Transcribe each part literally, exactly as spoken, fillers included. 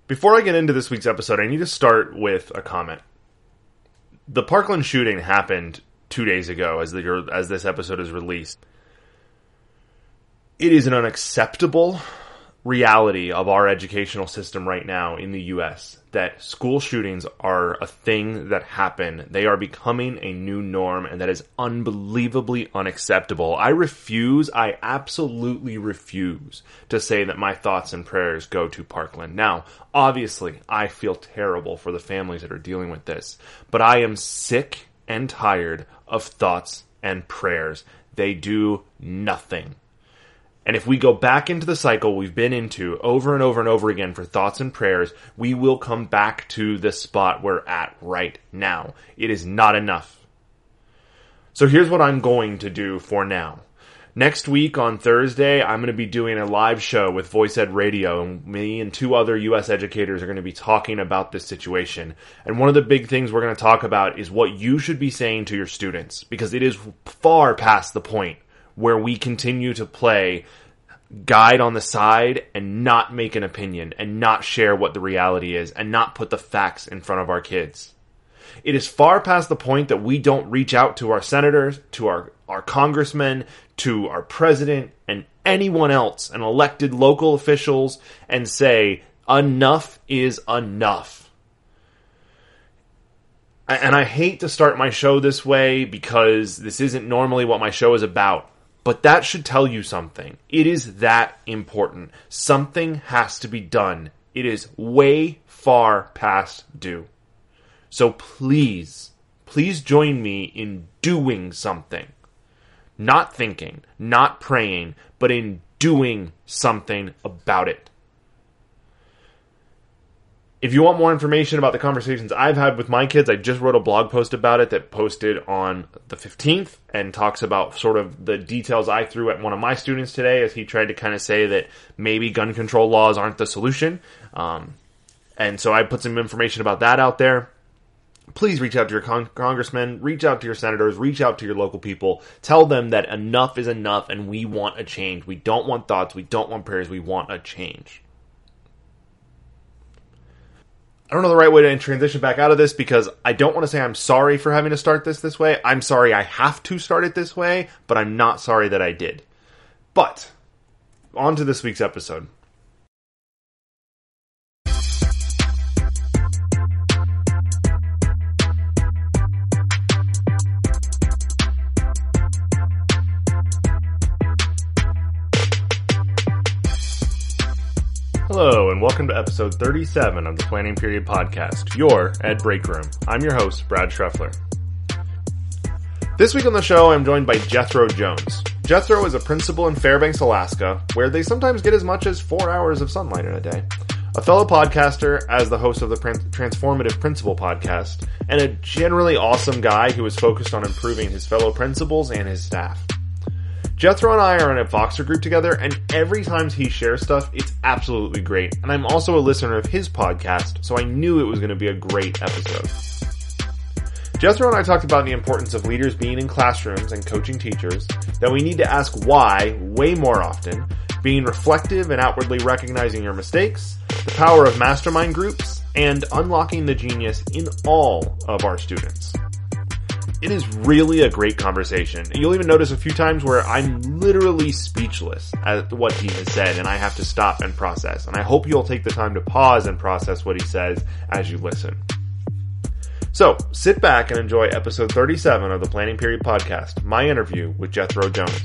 Before I get into this week's episode, I need to start with a comment. The Parkland shooting happened two days ago as the, as this episode is released. It is an unacceptable reality of our educational system right now in the U S that school shootings are a thing that happen. They are becoming a new norm, and that is unbelievably unacceptable. I refuse, I absolutely refuse to say that my thoughts and prayers go to Parkland. Now, obviously, I feel terrible for the families that are dealing with this, but I am sick and tired of thoughts and prayers. They do nothing. And if we go back into the cycle we've been into over and over and over again for thoughts and prayers, we will come back to the spot we're at right now. It is not enough. So here's what I'm going to do for now. Next week on Thursday, I'm going to be doing a live show with Voice Ed Radio, and me and two other U S educators are going to be talking about this situation. And one of the big things we're going to talk about is what you should be saying to your students, because it is far past the point where we continue to play guide on the side and not make an opinion and not share what the reality is and not put the facts in front of our kids. It is far past the point that we don't reach out to our senators, to our, our congressmen, to our president, and anyone else, and elected local officials, and say, enough is enough. And I hate to start my show this way because this isn't normally what my show is about. But that should tell you something. It is that important. Something has to be done. It is way far past due. So please, please join me in doing something. Not thinking, not praying, but in doing something about it. If you want more information about the conversations I've had with my kids, I just wrote a blog post about it that posted on the fifteenth and talks about sort of the details I threw at one of my students today as he tried to kind of say that maybe gun control laws aren't the solution. Um, and so I put some information about that out there. Please reach out to your con- congressmen, reach out to your senators, reach out to your local people. Tell them that enough is enough and we want a change. We don't want thoughts. We don't want prayers. We want a change. I don't know the right way to transition back out of this because I don't want to say I'm sorry for having to start this this way. I'm sorry I have to start it this way, but I'm not sorry that I did. But, on to this week's episode. Hello, and welcome to episode thirty-seven of the Planning Period Podcast, your Ed Break Room. I'm your host, Brad Schreffler. This week on the show, I'm joined by Jethro Jones. Jethro is a principal in Fairbanks, Alaska, where they sometimes get as much as four hours of sunlight in a day. A fellow podcaster as the host of the Transformative Principal podcast, and a generally awesome guy who is focused on improving his fellow principals and his staff. Jethro and I are in a Voxer group together, and every time he shares stuff, it's absolutely great. And I'm also a listener of his podcast, so I knew it was going to be a great episode. Jethro and I talked about the importance of leaders being in classrooms and coaching teachers, that we need to ask why way more often, being reflective and outwardly recognizing your mistakes, the power of mastermind groups, and unlocking the genius in all of our students. It is really a great conversation. You'll even notice a few times where I'm literally speechless at what he has said, and I have to stop and process. And I hope you'll take the time to pause and process what he says as you listen. So, sit back and enjoy episode thirty-seven of the Planning Period Podcast, my interview with Jethro Jones.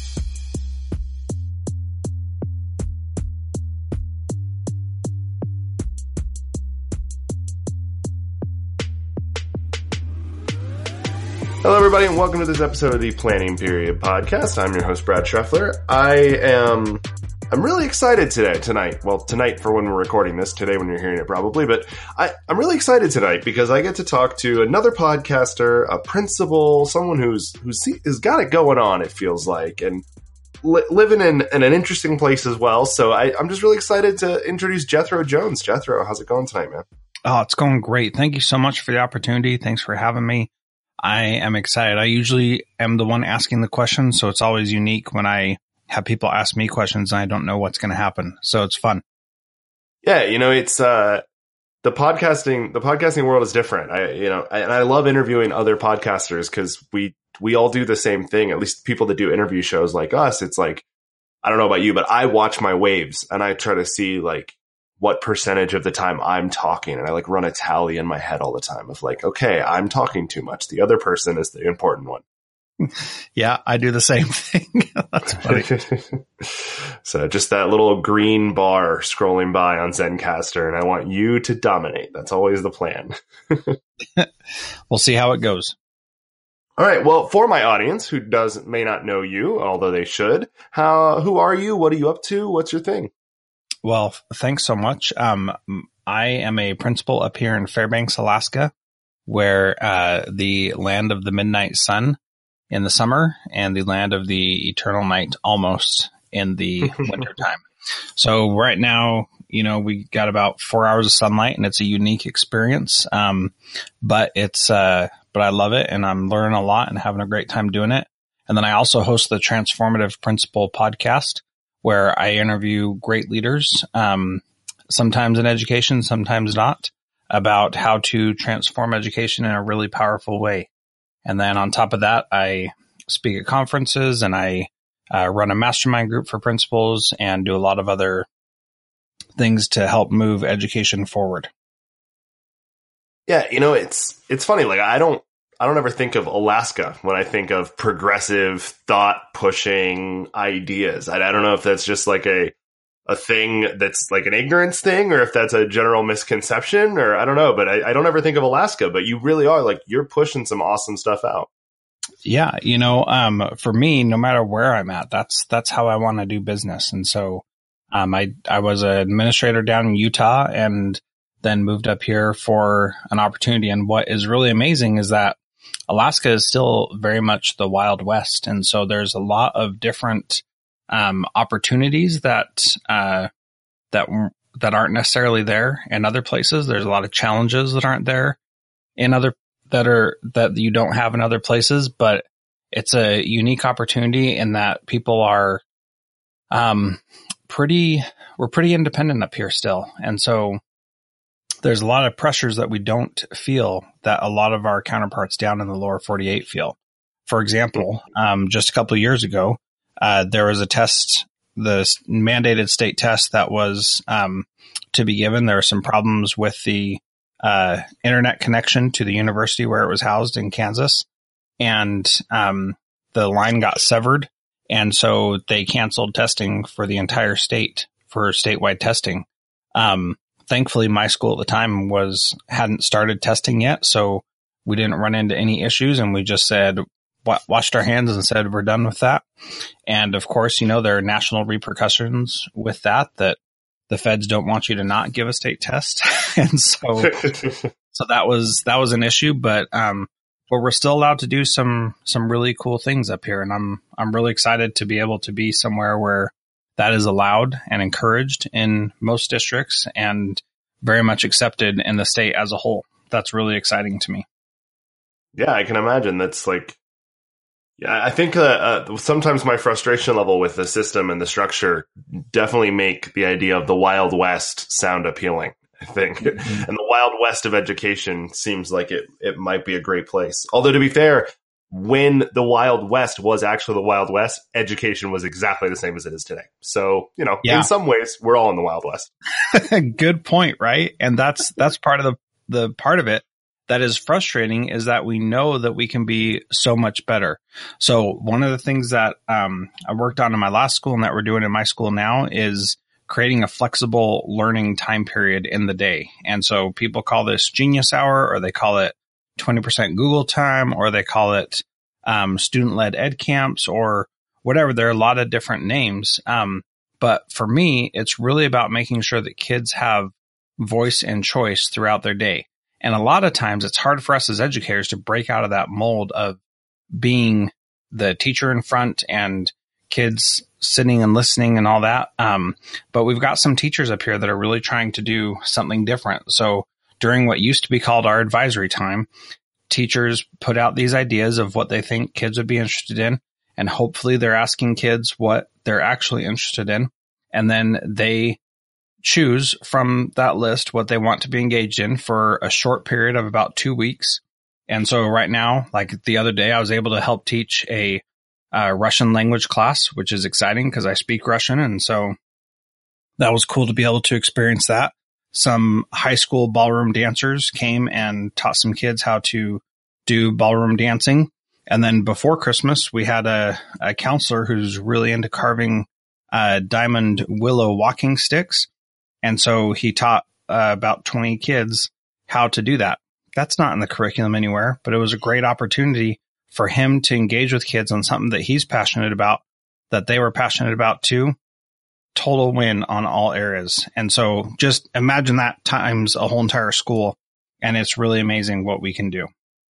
Hello, everybody, and welcome to this episode of the Planning Period Podcast. I'm your host, Brad Schreffler. I am, I'm really excited today, tonight. Well, tonight for when we're recording this, today when you're hearing it probably, but I, I'm really excited tonight because I get to talk to another podcaster, a principal, someone who's, who's, has got it going on, it feels like, and li- living in, in an interesting place as well. So I, I'm just really excited to introduce Jethro Jones. Jethro, how's it going tonight, man? Oh, it's going great. Thank you so much for the opportunity. Thanks for having me. I am excited. I usually am the one asking the questions, so it's always unique when I have people ask me questions and I don't know what's going to happen. So it's fun. Yeah, you know, it's uh, the podcasting. The podcasting world is different. I, you know, I, and I love interviewing other podcasters because we we all do the same thing. At least people that do interview shows like us. It's like, I don't know about you, but I watch my waves and I try to see like what percentage of the time I'm talking, and I like run a tally in my head all the time of like, okay, I'm talking too much. The other person is the important one. Yeah, I do the same thing. That's funny. So just that little green bar scrolling by on Zencastr, and I want you to dominate. That's always the plan. We'll see how it goes. All right. Well, for my audience who does may not know you, although they should, how who are you? What are you up to? What's your thing? Well, thanks so much. Um, I am a principal up here in Fairbanks, Alaska, where uh, the land of the midnight sun in the summer and the land of the eternal night almost in the wintertime. So right now, you know, we got about four hours of sunlight and it's a unique experience. Um, but it's, uh, but I love it and I'm learning a lot and having a great time doing it. And then I also host the Transformative Principal podcast where I interview great leaders, um, sometimes in education, sometimes not, about how to transform education in a really powerful way. And then on top of that, I speak at conferences and I uh, run a mastermind group for principals and do a lot of other things to help move education forward. Yeah, you know, it's it's funny. Like I don't I don't ever think of Alaska when I think of progressive thought pushing ideas. I, I don't know if that's just like a a thing that's like an ignorance thing or if that's a general misconception or I don't know, but I, I don't ever think of Alaska, but you really are like, you're pushing some awesome stuff out. Yeah. You know, um, for me, no matter where I'm at, that's, that's how I want to do business. And so, um, I, I was an administrator down in Utah and then moved up here for an opportunity. And what is really amazing is that Alaska is still very much the Wild West. And so there's a lot of different Um, opportunities that, uh, that, that aren't necessarily there in other places. There's a lot of challenges that aren't there in other, that are, that you don't have in other places, but it's a unique opportunity in that people are, um, pretty, we're pretty independent up here still. And so there's a lot of pressures that we don't feel that a lot of our counterparts down in the lower forty-eight feel. For example, um, just a couple of years ago, Uh, there was a test, the mandated state test that was um, to be given. There were some problems with the uh, internet connection to the university where it was housed in Kansas. And um, the line got severed. And so they canceled testing for the entire state for statewide testing. Um, thankfully, my school at the time was hadn't started testing yet. So we didn't run into any issues. And we just said, washed our hands and said, we're done with that. And of course, you know, there are national repercussions with that, that the feds don't want you to not give a state test. And so, so that was, that was an issue, but, um, but we're still allowed to do some, some really cool things up here. And I'm, I'm really excited to be able to be somewhere where that is allowed and encouraged in most districts and very much accepted in the state as a whole. That's really exciting to me. Yeah, I can imagine. That's like, yeah, I think uh, uh, sometimes my frustration level with the system and the structure definitely make the idea of the Wild West sound appealing, I think. Mm-hmm. And the Wild West of education seems like it, it might be a great place. Although, to be fair, when the Wild West was actually the Wild West, education was exactly the same as it is today. So, you know, yeah. In some ways, we're all in the Wild West. Good point, right? And that's that's part of the, the part of it that is frustrating is that we know that we can be so much better. So one of the things that um, I worked on in my last school and that we're doing in my school now is creating a flexible learning time period in the day. And so people call this Genius Hour, or they call it twenty percent Google time, or they call it um, student-led ed camps, or whatever. There are a lot of different names. Um, but for me, it's really about making sure that kids have voice and choice throughout their day. And a lot of times it's hard for us as educators to break out of that mold of being the teacher in front and kids sitting and listening and all that. Um, but we've got some teachers up here that are really trying to do something different. So during what used to be called our advisory time, teachers put out these ideas of what they think kids would be interested in. And hopefully they're asking kids what they're actually interested in. And then they choose from that list what they want to be engaged in for a short period of about two weeks. And so right now, like the other day, I was able to help teach a uh, Russian language class, which is exciting because I speak Russian. And so that was cool to be able to experience that. Some high school ballroom dancers came and taught some kids how to do ballroom dancing. And then before Christmas, we had a, a counselor who's really into carving uh, diamond willow walking sticks. And so he taught uh, about twenty kids how to do that. That's not in the curriculum anywhere, but it was a great opportunity for him to engage with kids on something that he's passionate about, that they were passionate about too. Total win on all areas. And so just imagine that times a whole entire school, and it's really amazing what we can do.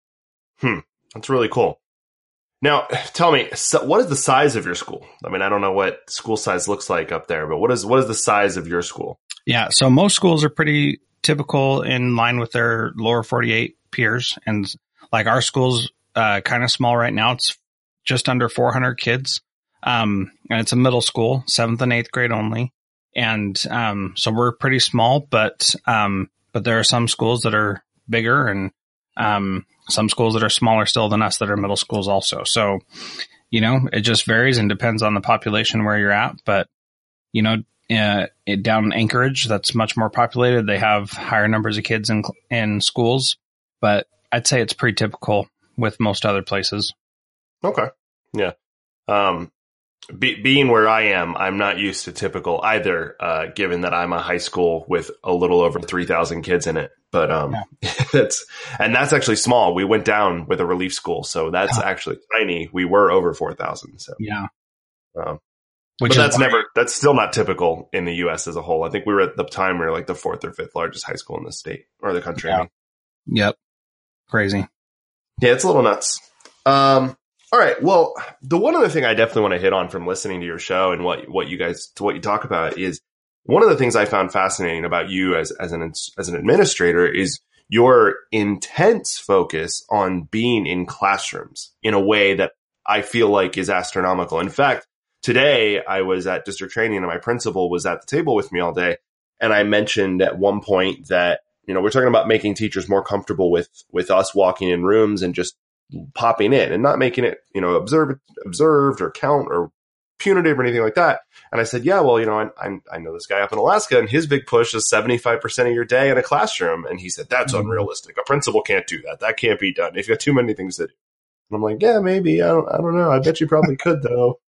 Hmm. That's really cool. Now, tell me, so what is the size of your school? I mean, I don't know what school size looks like up there, but what is what is the size of your school? Yeah, so most schools are pretty typical in line with their lower forty-eight peers. And like our school's uh, kind of small right now. It's just under four hundred kids. Um, and it's a middle school, seventh and eighth grade only. And, um, so we're pretty small, but, um, but there are some schools that are bigger and, um, some schools that are smaller still than us that are middle schools also. So, you know, it just varies and depends on the population where you're at. But, you know, uh, it, down in Anchorage, that's much more populated. They have higher numbers of kids in, in schools, but I'd say it's pretty typical with most other places. Okay. Yeah. Um, Be, being where I am, I'm not used to typical either, uh, given that I'm a high school with a little over three thousand kids in it. But um, yeah. that's and that's actually small. We went down with a relief school, so that's yeah. actually tiny. We were over four thousand. So yeah, um, Which but that's why- never that's still not typical in the U S as a whole. I think we were at the time we were like the fourth or fifth largest high school in the state or the country. Yeah. I mean. Yep, crazy. Yeah, it's a little nuts. Um. All right. Well, the one other thing I definitely want to hit on from listening to your show and what what you guys to what you talk about is one of the things I found fascinating about you as as an as an administrator is your intense focus on being in classrooms in a way that I feel like is astronomical. In fact, today I was at district training and my principal was at the table with me all day, and I mentioned at one point that you know we're talking about making teachers more comfortable with with us walking in rooms and just popping in and not making it, you know, observed, observed or count or punitive or anything like that. And I said, yeah, well, you know, I, I, I know this guy up in Alaska and his big push is seventy-five percent of your day in a classroom. And he said, that's mm-hmm. unrealistic. A principal can't do that. That can't be done. If you have too many things to do. And I'm like, yeah, maybe. I don't, I don't know. I bet you probably could though.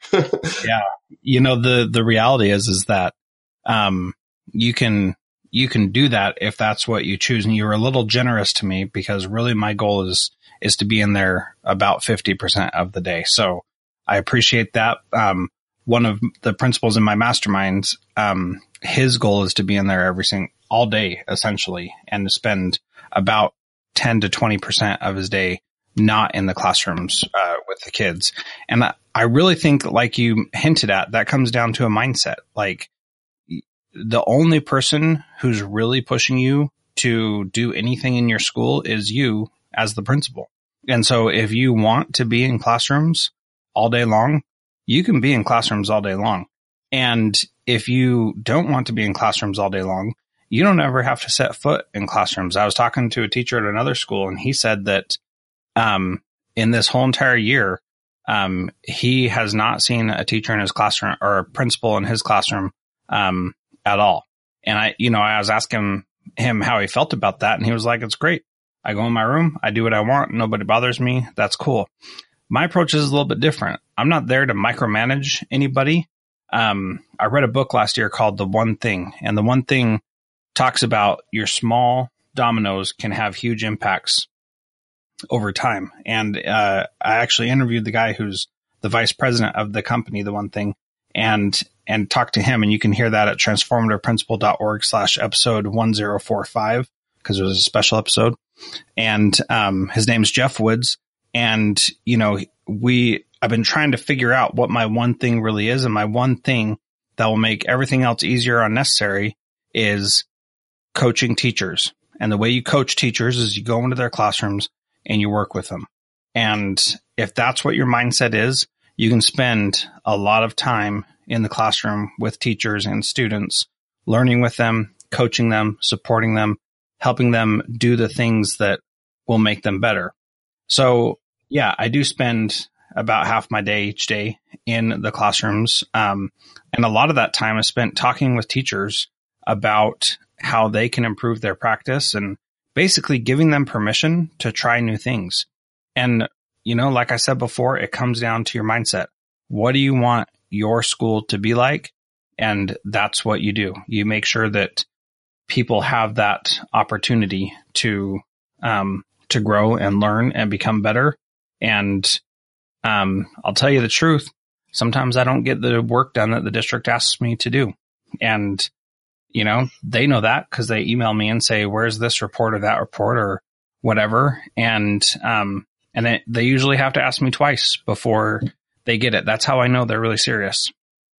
Yeah. You know, the, the reality is, is that, um, you can, you can do that if that's what you choose. And you were a little generous to me because really my goal is, is to be in there about fifty percent of the day. So I appreciate that. Um, one of the principals in my masterminds, um, his goal is to be in there every single, all day essentially, and to spend about ten to twenty percent of his day not in the classrooms, uh, with the kids. And I, I really think, like you hinted at, that comes down to a mindset. Like the only person who's really pushing you to do anything in your school is you as the principal. And so if you want to be in classrooms all day long, you can be in classrooms all day long. And if you don't want to be in classrooms all day long, you don't ever have to set foot in classrooms. I was talking to a teacher at another school and he said that, um, in this whole entire year, um, he has not seen a teacher in his classroom or a principal in his classroom, um, at all. And I, you know, I was asking him how he felt about that. And he was like, it's great. I go in my room, I do what I want, nobody bothers me. That's cool. My approach is a little bit different. I'm not there to micromanage anybody. Um, I read a book last year called The One Thing, and The One Thing talks about your small dominoes can have huge impacts over time. And uh, I actually interviewed the guy who's the vice president of the company, The One Thing, and and talked to him. And you can hear that at transformativeprincipal.org slash episode one zero four five, because it was a special episode. And um, his name's Jeff Woods. And, you know, we I've been trying to figure out what my one thing really is. And my one thing that will make everything else easier or unnecessary is coaching teachers. And the way you coach teachers is you go into their classrooms and you work with them. And if that's what your mindset is, you can spend a lot of time in the classroom with teachers and students learning with them, coaching them, supporting them, helping them do the things that will make them better. So yeah, I do spend about half my day each day in the classrooms. Um, and a lot of that time is spent talking with teachers about how they can improve their practice and basically giving them permission to try new things. And, you know, like I said before, it comes down to your mindset. What do you want your school to be like? And that's what you do. You make sure that people have that opportunity to, um, to grow and learn and become better. And, um, I'll tell you the truth. Sometimes I don't get the work done that the district asks me to do. And, you know, they know that because they email me and say, where's this report or that report or whatever. And, um, and it, they usually have to ask me twice before they get it. That's how I know they're really serious.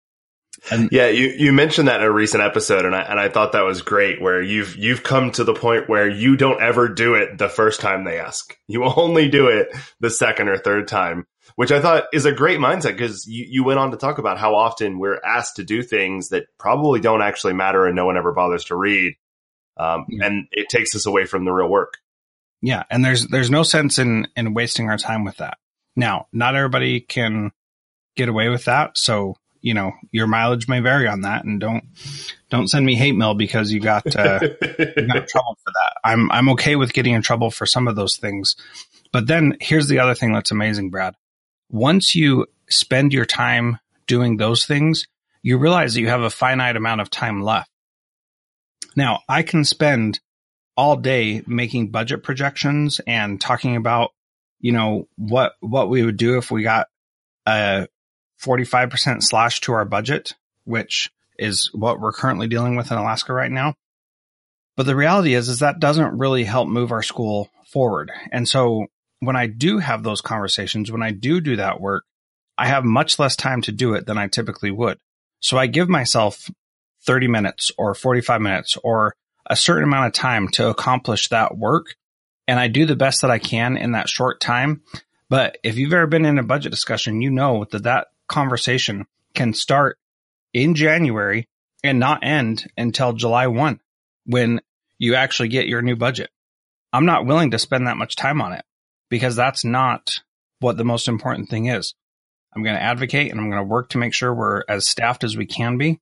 And yeah, you, you mentioned that in a recent episode, and I and I thought that was great. Where you've you've come to the point where you don't ever do it the first time they ask. You only do it the second or third time, which I thought is a great mindset because you, you went on to talk about how often we're asked to do things that probably don't actually matter and no one ever bothers to read, um, yeah. and it takes us away from the real work. Yeah, and there's there's no sense in in wasting our time with that. Now, not everybody can get away with that, so. You know, your mileage may vary on that, and don't don't send me hate mail because you got uh, you got in trouble for that. I'm I'm okay with getting in trouble for some of those things, but then here's the other thing that's amazing, Brad. Once you spend your time doing those things, you realize that you have a finite amount of time left. Now, I can spend all day making budget projections and talking about, you know, what what we would do if we got a forty-five percent slash to our budget, which is what we're currently dealing with in Alaska right now. But the reality is, is that doesn't really help move our school forward. And so when I do have those conversations, when I do do that work, I have much less time to do it than I typically would. So I give myself thirty minutes or forty-five minutes or a certain amount of time to accomplish that work. And I do the best that I can in that short time. But if you've ever been in a budget discussion, you know that that conversation can start in January and not end until July first when you actually get your new budget. I'm not willing to spend that much time on it because that's not what the most important thing is. I'm going to advocate and I'm going to work to make sure we're as staffed as we can be,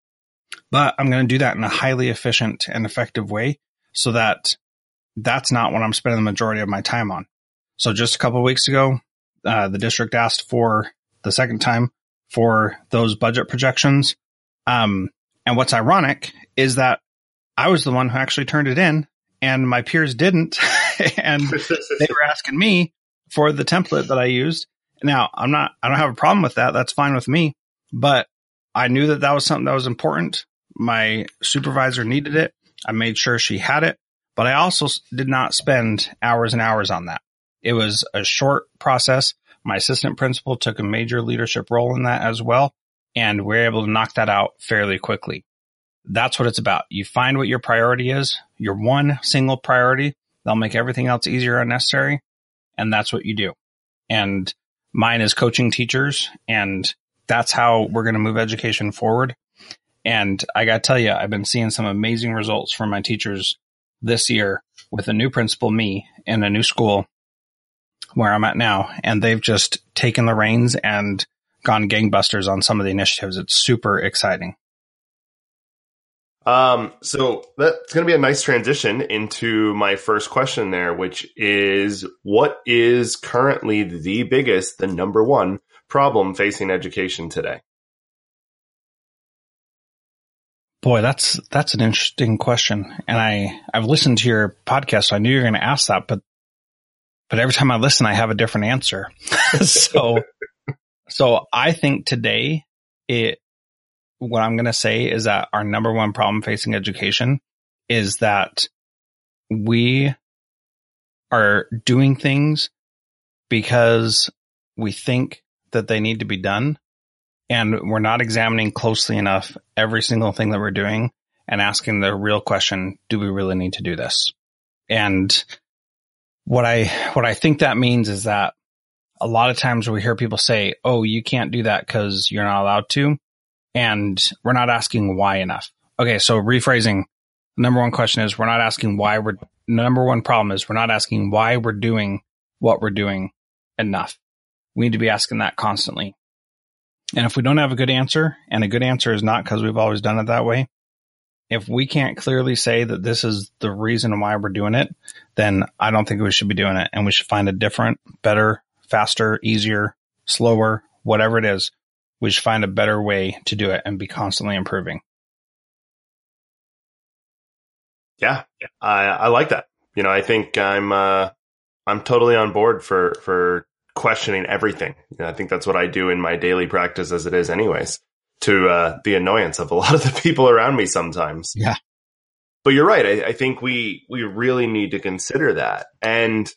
but I'm going to do that in a highly efficient and effective way so that that's not what I'm spending the majority of my time on. So just a couple of weeks ago, uh, the district asked for the second time for those budget projections. Um, and what's ironic is that I was the one who actually turned it in and my peers didn't. And they were asking me for the template that I used. Now I'm not, I don't have a problem with that. That's fine with me, but I knew that that was something that was important. My supervisor needed it. I made sure she had it, but I also did not spend hours and hours on that. It was a short process. My assistant principal took a major leadership role in that as well, and we're able to knock that out fairly quickly. That's what it's about. You find what your priority is, your one single priority. That'll make everything else easier or unnecessary, and that's what you do. And mine is coaching teachers, and that's how we're going to move education forward. And I got to tell you, I've been seeing some amazing results from my teachers this year with a new principal, me, in a new school where I'm at now, and they've just taken the reins and gone gangbusters on some of the initiatives. It's super exciting. Um, so that's going to be a nice transition into my first question there, which is what is currently the biggest, the number one problem facing education today? Boy, that's, that's an interesting question. And I, I've listened to your podcast, so I knew you were going to ask that, but But every time I listen, I have a different answer. so, so I think today it, what I'm going to say is that our number one problem facing education is that we are doing things because we think that they need to be done. And we're not examining closely enough every single thing that we're doing and asking the real question, do we really need to do this? And What I, what I think that means is that a lot of times we hear people say, oh, you can't do that because you're not allowed to. And we're not asking why enough. Okay, so rephrasing. Number one question is we're not asking why we're, number one problem is we're not asking why we're doing what we're doing enough. We need to be asking that constantly. And if we don't have a good answer, and a good answer is not because we've always done it that way, if we can't clearly say that this is the reason why we're doing it, then I don't think we should be doing it. And we should find a different, better, faster, easier, slower, whatever it is. We should find a better way to do it and be constantly improving. Yeah, I, I like that. You know, I think I'm uh, I'm totally on board for for questioning everything. You know, I think that's what I do in my daily practice as it is, anyways. To uh, the annoyance of a lot of the people around me sometimes. Yeah. But you're right. I, I think we we really need to consider that. And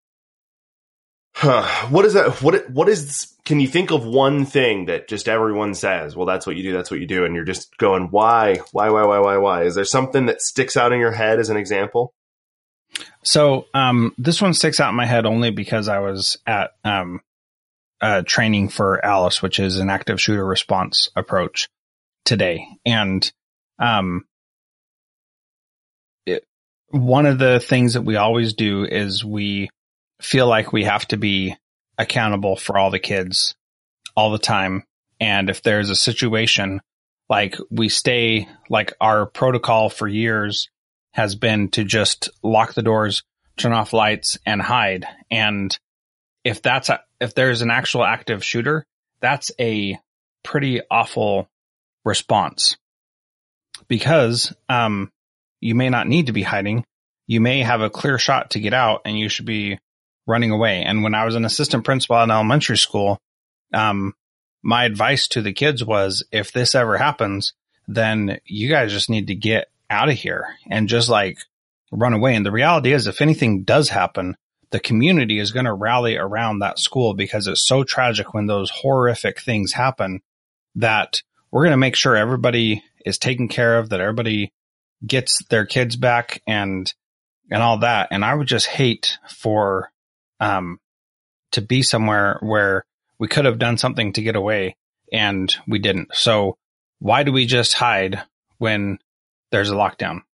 huh, what is that? What what is? Can you think of one thing that just everyone says? Well, that's what you do. That's what you do. And you're just going, why, why, why, why, why, why? Is there something that sticks out in your head as an example? So um, this one sticks out in my head only because I was at um, uh, training for ALICE, which is an active shooter response approach today. And um, it, one of the things that we always do is we feel like we have to be accountable for all the kids all the time. And if there's a situation, like we stay, like our protocol for years has been to just lock the doors, turn off lights, and hide. And if that's a, if there's an actual active shooter, that's a pretty awful response, because um, you may not need to be hiding. You may have a clear shot to get out, and you should be running away. And when I was an assistant principal in elementary school, um, my advice to the kids was, if this ever happens, then you guys just need to get out of here and just like run away. And the reality is, if anything does happen, the community is going to rally around that school, because it's so tragic when those horrific things happen that we're going to make sure everybody is taken care of, that everybody gets their kids back and, and all that. And I would just hate for, um, to be somewhere where we could have done something to get away and we didn't. So why do we just hide when there's a lockdown?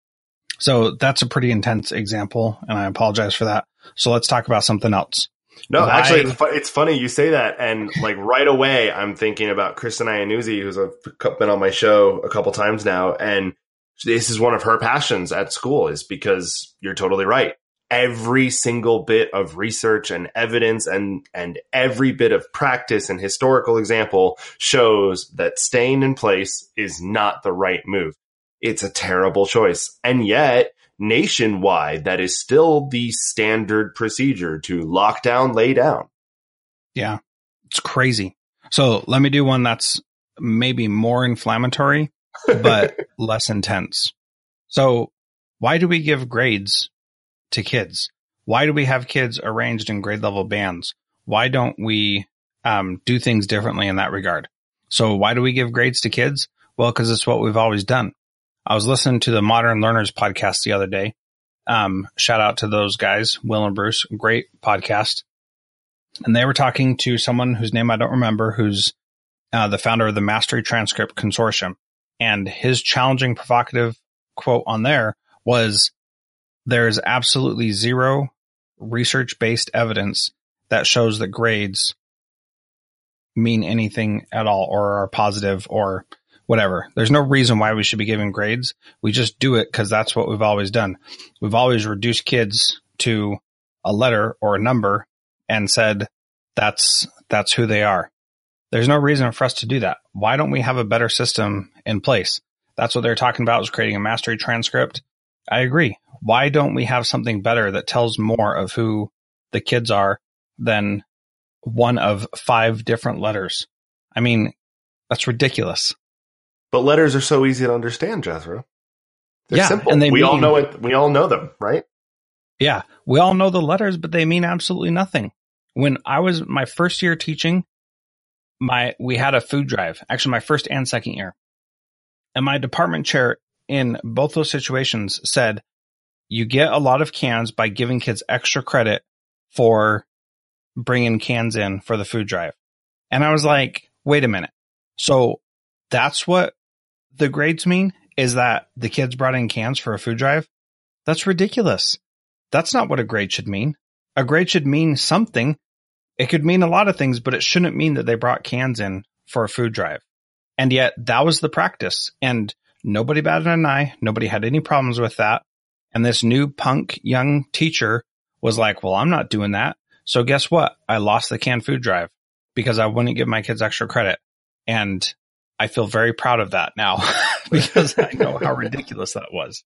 So that's a pretty intense example, and I apologize for that. So let's talk about something else. No, Why? actually, it's, fu- it's funny you say that. And like right away, I'm thinking about Kristen Iannuzzi, who's a, been on my show a couple times now. And this is one of her passions at school, is because you're totally right. Every single bit of research and evidence and, and every bit of practice and historical example shows that staying in place is not the right move. It's a terrible choice. And yet, nationwide, that is still the standard procedure to lock down, lay down. Yeah, it's crazy. So let me do one that's maybe more inflammatory, but less intense. So why do we give grades to kids? Why do we have kids arranged in grade level bands? Why don't we um, do things differently in that regard? So why do we give grades to kids? Well, because it's what we've always done. I was listening to the Modern Learners podcast the other day. Um, shout out to those guys, Will and Bruce, great podcast. And they were talking to someone whose name I don't remember, who's uh, the founder of the Mastery Transcript Consortium. And his challenging, provocative quote on there was, there's absolutely zero research-based evidence that shows that grades mean anything at all or are positive or whatever. There's no reason why we should be giving grades. We just do it because that's what we've always done. We've always reduced kids to a letter or a number and said that's that's who they are. There's no reason for us to do that. Why don't we have a better system in place? That's what they're talking about, is creating a mastery transcript. I agree. Why don't we have something better that tells more of who the kids are than one of five different letters? I mean, that's ridiculous. But letters are so easy to understand, Jethro. They're yeah, simple. And they we mean, all know it. We all know them, right? Yeah, we all know the letters, but they mean absolutely nothing. When I was my first year teaching, my we had a food drive. Actually, my first and second year, and my department chair in both those situations said, "You get a lot of cans by giving kids extra credit for bringing cans in for the food drive." And I was like, "Wait a minute. So that's what the grades mean? is that the kids brought in cans for a food drive. That's ridiculous. That's not what a grade should mean. A grade should mean something. It could mean a lot of things, but it shouldn't mean that they brought cans in for a food drive. And yet that was the practice. And nobody batted an eye. Nobody had any problems with that. And this new punk young teacher was like, well, I'm not doing that. So guess what? I lost the canned food drive because I wouldn't give my kids extra credit. And I feel very proud of that now because I know how ridiculous that was.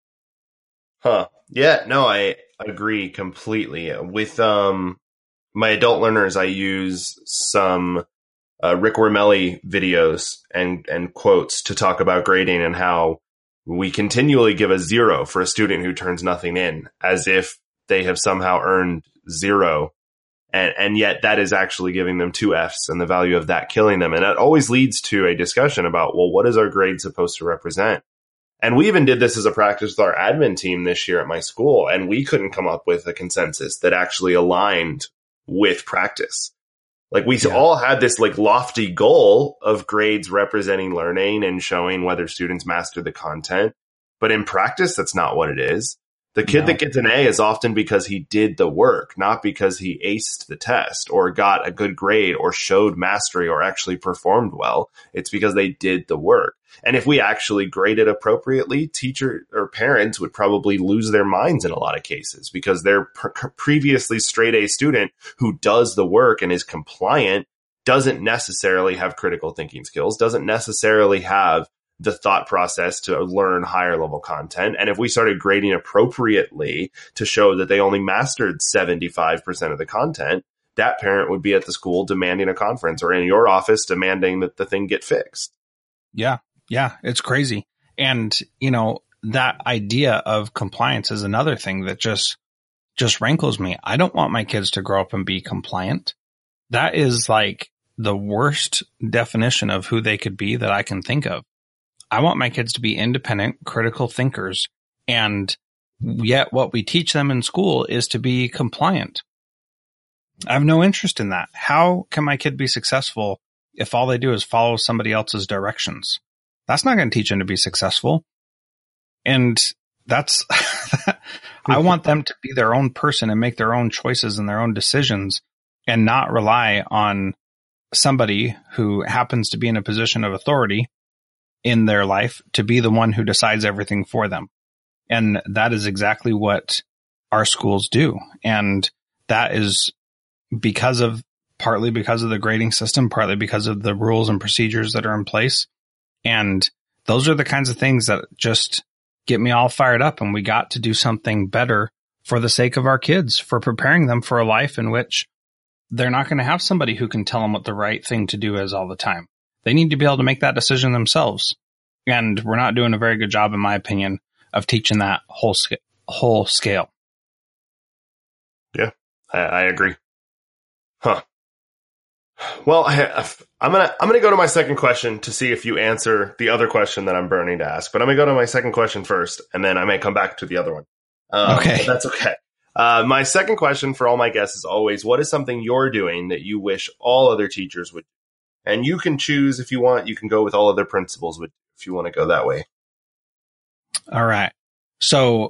Huh. Yeah, no, I agree completely. With um my adult learners, I use some uh, Rick Wormelli videos and, and quotes to talk about grading and how we continually give a zero for a student who turns nothing in, as if they have somehow earned zero. And, and yet that is actually giving them two Fs and the value of that killing them. And that always leads to a discussion about, well, what is our grade supposed to represent? And we even did this as a practice with our admin team this year at my school, and we couldn't come up with a consensus that actually aligned with practice. Like we yeah. all had this like lofty goal of grades representing learning and showing whether students master the content. But in practice, that's not what it is. The kid no. that gets an A is often because he did the work, not because he aced the test or got a good grade or showed mastery or actually performed well. It's because they did the work. And if we actually graded appropriately, teacher or parents would probably lose their minds in a lot of cases because their pre- previously straight A student who does the work and is compliant doesn't necessarily have critical thinking skills, doesn't necessarily have the thought process to learn higher level content. And if we started grading appropriately to show that they only mastered seventy-five percent of the content, that parent would be at the school demanding a conference or in your office demanding that the thing get fixed. Yeah. Yeah. It's crazy. And, you know, that idea of compliance is another thing that just, just rankles me. I don't want my kids to grow up and be compliant. That is like the worst definition of who they could be that I can think of. I want my kids to be independent, critical thinkers. And yet what we teach them in school is to be compliant. I have no interest in that. How can my kid be successful if all they do is follow somebody else's directions? That's not going to teach them to be successful. And that's, I want them to be their own person and make their own choices and their own decisions and not rely on somebody who happens to be in a position of authority in their life to be the one who decides everything for them. And that is exactly what our schools do. And that is because of, partly because of the grading system, partly because of the rules and procedures that are in place. And those are the kinds of things that just get me all fired up. And we got to do something better for the sake of our kids, for preparing them for a life in which they're not going to have somebody who can tell them what the right thing to do is all the time. They need to be able to make that decision themselves. And we're not doing a very good job, in my opinion, of teaching that whole, sca- whole scale. Yeah, I, I agree. Huh. Well, I, I'm gonna I'm gonna go to my second question to see if you answer the other question that I'm burning to ask. But I'm gonna go to my second question first, and then I may come back to the other one. Um, okay, that's okay. Uh, my second question for all my guests is always, what is something you're doing that you wish all other teachers would do? And you can choose if you want. You can go with all other principals would if you want to go that way. All right. So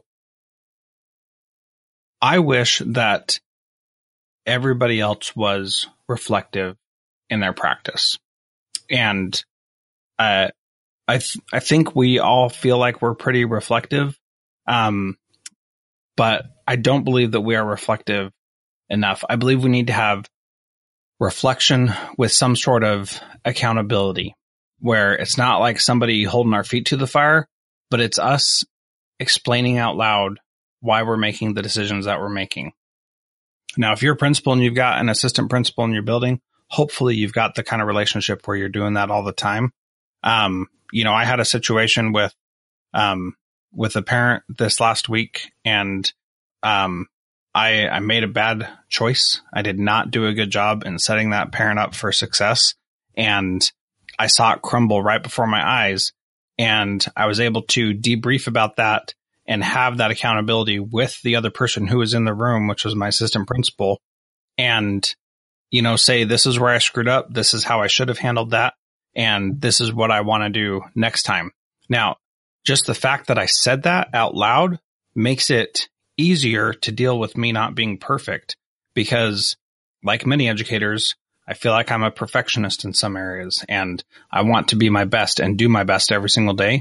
I wish that everybody else was reflective in their practice. And uh, I th- I think we all feel like we're pretty reflective. Um, but I don't believe that we are reflective enough. I believe we need to have reflection with some sort of accountability where it's not like somebody holding our feet to the fire, but it's us explaining out loud why we're making the decisions that we're making. Now, if you're a principal and you've got an assistant principal in your building, hopefully you've got the kind of relationship where you're doing that all the time. Um, you know, I had a situation with, um, with a parent this last week, and, um, I, I made a bad choice. I did not do a good job in setting that parent up for success. And I saw it crumble right before my eyes. And I was able to debrief about that and have that accountability with the other person who was in the room, which was my assistant principal. And, you know, say, this is where I screwed up. This is how I should have handled that. And this is what I want to do next time. Now, just the fact that I said that out loud makes it easier to deal with me not being perfect, because like many educators, I feel like I'm a perfectionist in some areas and I want to be my best and do my best every single day.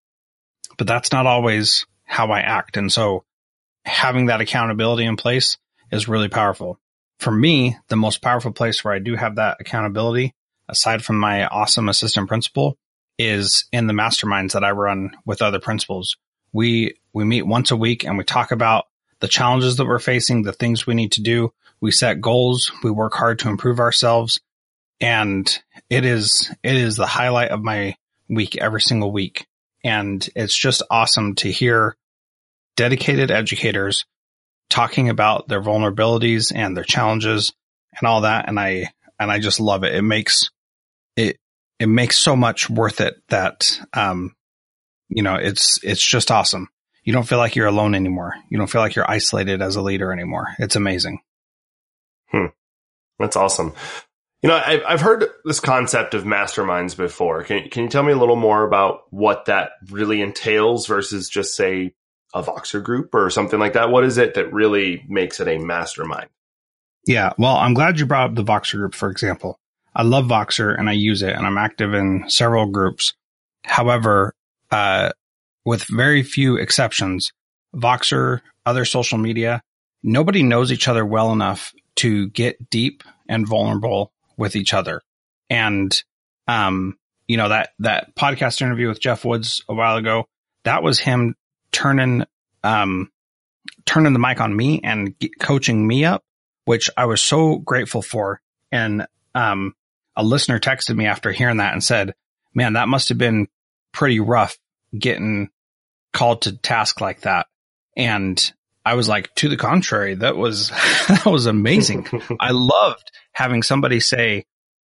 But that's not always how I act. And so having that accountability in place is really powerful. For me, the most powerful place where I do have that accountability, aside from my awesome assistant principal, is in the masterminds that I run with other principals. We we meet once a week and we talk about the challenges that we're facing, the things we need to do. We set goals. We work hard to improve ourselves. And it is it is the highlight of my week every single week. And it's just awesome to hear dedicated educators talking about their vulnerabilities and their challenges and all that. And I and I just love it. It makes it it makes so much worth it that um you know, it's it's just awesome. You don't feel like you're alone anymore. You don't feel like you're isolated as a leader anymore. It's amazing. Hmm. That's awesome. You know, I've, I've heard this concept of masterminds before. Can, can you tell me a little more about what that really entails versus just, say, a Voxer group or something like that? What is it that really makes it a mastermind? Yeah, well, I'm glad you brought up the Voxer group, for example. I love Voxer and I use it and I'm active in several groups. However, uh, with very few exceptions, Voxer, other social media, nobody knows each other well enough to get deep and vulnerable with each other. And, um, you know, that, that podcast interview with Jeff Woods a while ago, that was him turning, um, turning the mic on me and get, coaching me up, which I was so grateful for. And, um, a listener texted me after hearing that and said, man, that must have been pretty rough getting called to task like that. And I was like, to the contrary, that was, that was amazing. I loved having somebody say,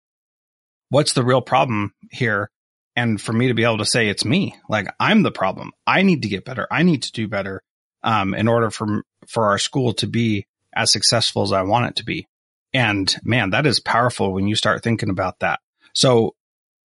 what's the real problem here? And for me to be able to say, it's me, like I'm the problem. I need to get better. I need to do better, um, in order for, for our school to be as successful as I want it to be. And man, that is powerful when you start thinking about that. So,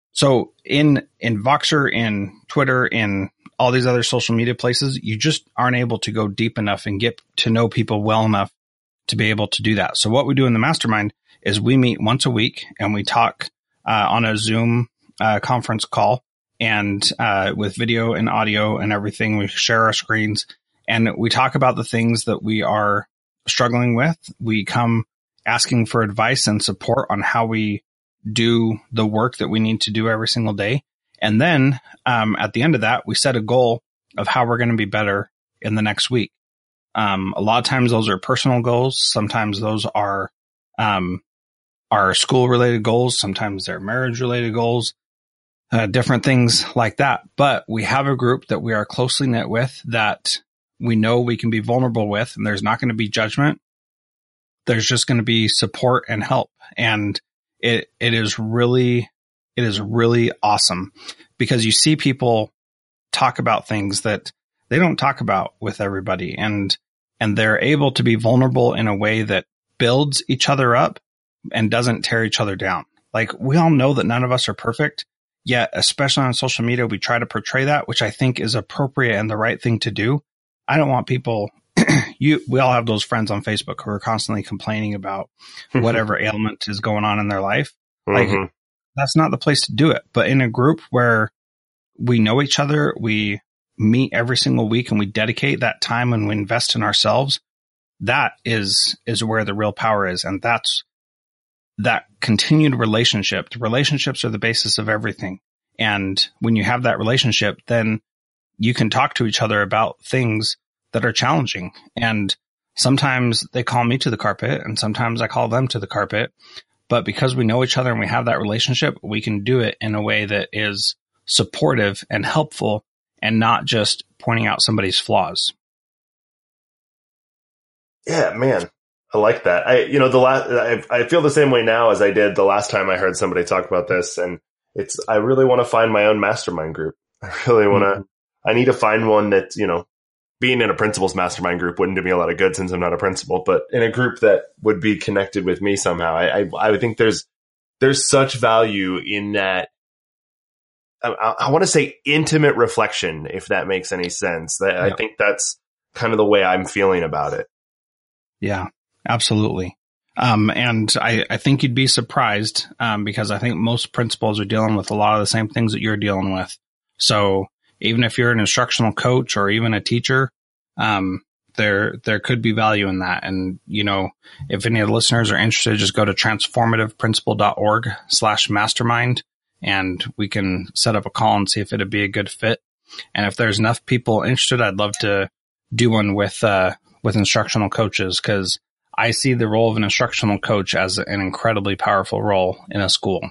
so in, in Voxer, in Twitter, in all these other social media places, you just aren't able to go deep enough and get to know people well enough to be able to do that. So what we do in the mastermind is we meet once a week and we talk uh, on a Zoom uh, conference call and uh, with video and audio and everything. We share our screens and we talk about the things that we are struggling with. We come asking for advice and support on how we do the work that we need to do every single day. And then um, at the end of that, we set a goal of how we're going to be better in the next week. Um, a lot of times those are personal goals. Sometimes those are um, are school related goals. Sometimes they're marriage related goals, uh, different things like that. But we have a group that we are closely knit with that we know we can be vulnerable with, and there's not going to be judgment. There's just going to be support and help. And it it is really, it is really awesome because you see people talk about things that they don't talk about with everybody. And, and they're able to be vulnerable in a way that builds each other up and doesn't tear each other down. Like we all know that none of us are perfect, yet, especially on social media, we try to portray that, which I think is appropriate and the right thing to do. I don't want people, you, we all have those friends on Facebook who are constantly complaining about whatever ailment is going on in their life. Like mm-hmm. That's not the place to do it. But in a group where we know each other, we meet every single week and we dedicate that time and we invest in ourselves, that is, is where the real power is. And that's that continued relationship. The relationships are the basis of everything. And when you have that relationship, then you can talk to each other about things that are challenging. And sometimes they call me to the carpet and sometimes I call them to the carpet. But because we know each other and we have that relationship, we can do it in a way that is supportive and helpful and not just pointing out somebody's flaws. Yeah, man, I like that. I, you know, the last, I, I feel the same way now as I did the last time I heard somebody talk about this. And it's, I really want to find my own mastermind group. I really want to, mm-hmm. I need to find one that, you know, being in a principal's mastermind group wouldn't do me a lot of good since I'm not a principal, but in a group that would be connected with me somehow. I, I, I would think there's, there's such value in that I, I want to say intimate reflection, if that makes any sense. That, yeah. I think that's kind of the way I'm feeling about it. Yeah, absolutely. Um, and I, I think you'd be surprised, um, because I think most principals are dealing with a lot of the same things that you're dealing with. So even if you're an instructional coach or even a teacher, um, there, there could be value in that. And, you know, if any of the listeners are interested, just go to transformativeprincipal.org slash mastermind and we can set up a call and see if it'd be a good fit. And if there's enough people interested, I'd love to do one with, uh, with instructional coaches, because I see the role of an instructional coach as an incredibly powerful role in a school.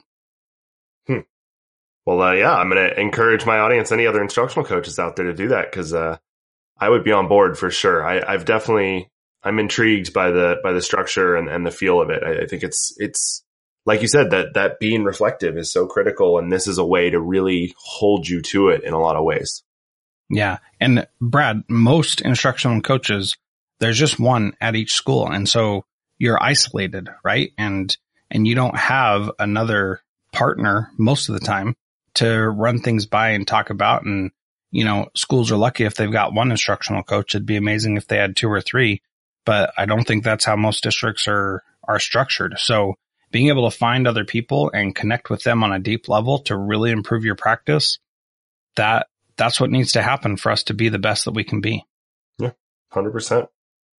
Hmm. Well, uh, yeah, I'm going to encourage my audience, any other instructional coaches out there, to do that, because uh, I would be on board for sure. I, I've definitely, I'm intrigued by the by the structure and, and the feel of it. I, I think it's it's like you said, that that being reflective is so critical, and this is a way to really hold you to it in a lot of ways. Yeah, and Brad, most instructional coaches, there's just one at each school, and so you're isolated, right? And and you don't have another partner most of the time to run things by and talk about. And, you know, schools are lucky if they've got one instructional coach. It'd be amazing if they had two or three, but I don't think that's how most districts are, are structured. So being able to find other people and connect with them on a deep level to really improve your practice, that that's what needs to happen for us to be the best that we can be. Yeah, one hundred percent.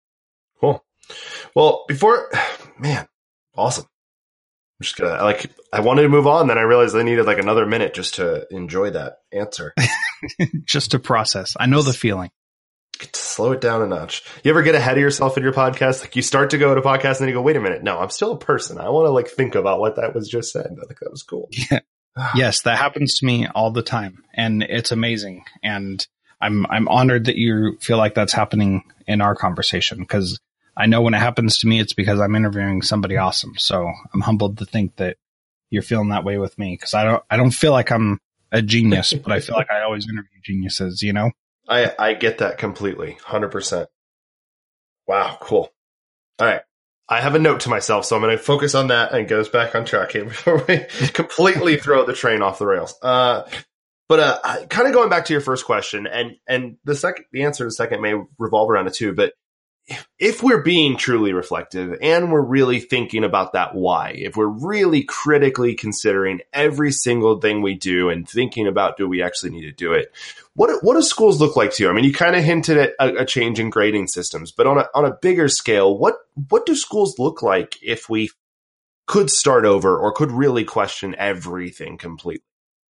Cool. Well, before, man, awesome. I'm just gonna, like, I wanted to move on, then I realized I needed like another minute just to enjoy that answer. Just to process. I know the feeling. Slow it down a notch. You ever get ahead of yourself in your podcast? Like, you start to go to podcast and then you go, wait a minute. No, I'm still a person. I want to like think about what that was just said. I think that was cool. Yeah. Yes, that happens to me all the time, and it's amazing. And I'm, I'm honored that you feel like that's happening in our conversation, because I know when it happens to me, it's because I'm interviewing somebody awesome. So I'm humbled to think that you're feeling that way with me, because I don't, I don't feel like I'm a genius, but I feel like I always interview geniuses, you know? I, I get that completely. one hundred percent. Wow. Cool. All right. I have a note to myself, so I'm going to focus on that and get us back on track here before we completely throw the train off the rails. Uh, but uh, kind of going back to your first question, and, and the second, the answer to the second may revolve around it too, but if we're being truly reflective and we're really thinking about that why, if we're really critically considering every single thing we do and thinking about, do we actually need to do it? What what do schools look like to you? I mean, you kind of hinted at a, a change in grading systems, but on a on a bigger scale, what what do schools look like if we could start over or could really question everything completely?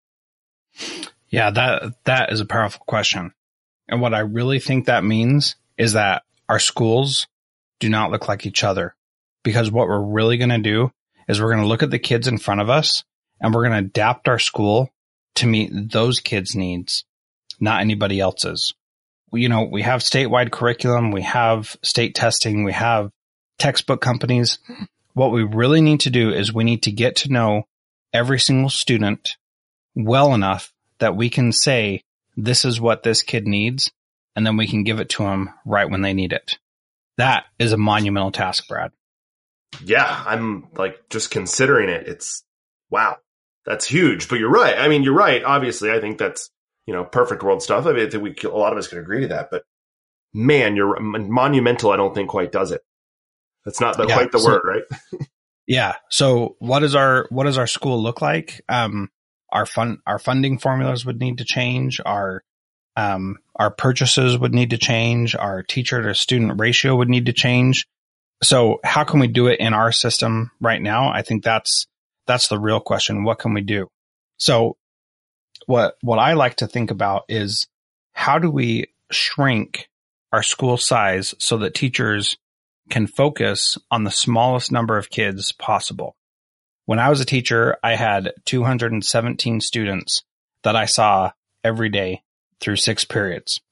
Yeah, that that is a powerful question. And what I really think that means is that our schools do not look like each other, because what we're really going to do is we're going to look at the kids in front of us and we're going to adapt our school to meet those kids' needs, not anybody else's. You know, we have statewide curriculum, we have state testing, we have textbook companies. What we really need to do is we need to get to know every single student well enough that we can say, this is what this kid needs, and then we can give it to them right when they need it. That is a monumental task, Brad. Yeah, I'm like just considering it. It's wow, that's huge. But you're right. I mean, you're right. Obviously, I think that's, you know, perfect world stuff. I mean, I think we, a lot of us can agree to that. But man, you're monumental. I don't think quite does it. That's not the, yeah, quite the so, word, right? Yeah. So what is our what does our school look like? Um, our fun our funding formulas would need to change. Our Um, our purchases would need to change. Our teacher to student ratio would need to change. So how can we do it in our system right now? I think that's, that's the real question. What can we do? So what, what I like to think about is, how do we shrink our school size so that teachers can focus on the smallest number of kids possible? When I was a teacher, I had two hundred seventeen students that I saw every day through six periods.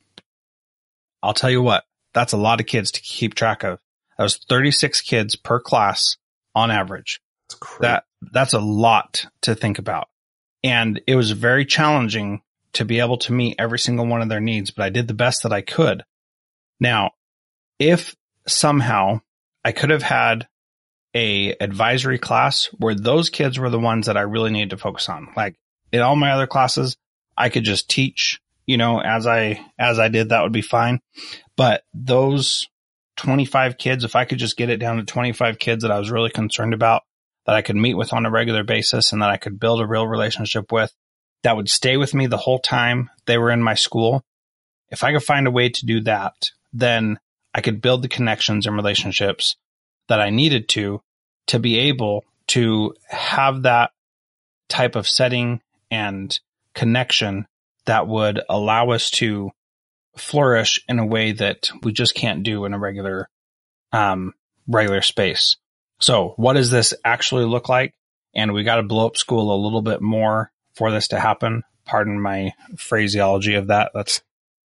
I'll tell you what, that's a lot of kids to keep track of. That was thirty-six kids per class on average. That's crazy. That, that's a lot to think about. And it was very challenging to be able to meet every single one of their needs, but I did the best that I could. Now, if somehow I could have had a advisory class where those kids were the ones that I really needed to focus on, like in all my other classes, I could just teach, you know, as I, as I did, that would be fine. But those twenty-five kids, if I could just get it down to twenty-five kids that I was really concerned about, that I could meet with on a regular basis and that I could build a real relationship with, that would stay with me the whole time they were in my school. If I could find a way to do that, then I could build the connections and relationships that I needed to, to be able to have that type of setting and connection that would allow us to flourish in a way that we just can't do in a regular, um, regular space. So what does this actually look like? And we got to blow up school a little bit more for this to happen. Pardon my phraseology of that. That's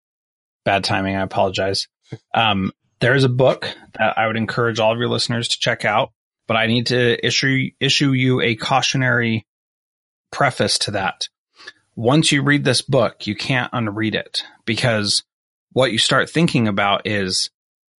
bad timing. I apologize. Um, there's a book that I would encourage all of your listeners to check out, but I need to issue, issue you a cautionary preface to that. Once you read this book, you can't unread it, because what you start thinking about is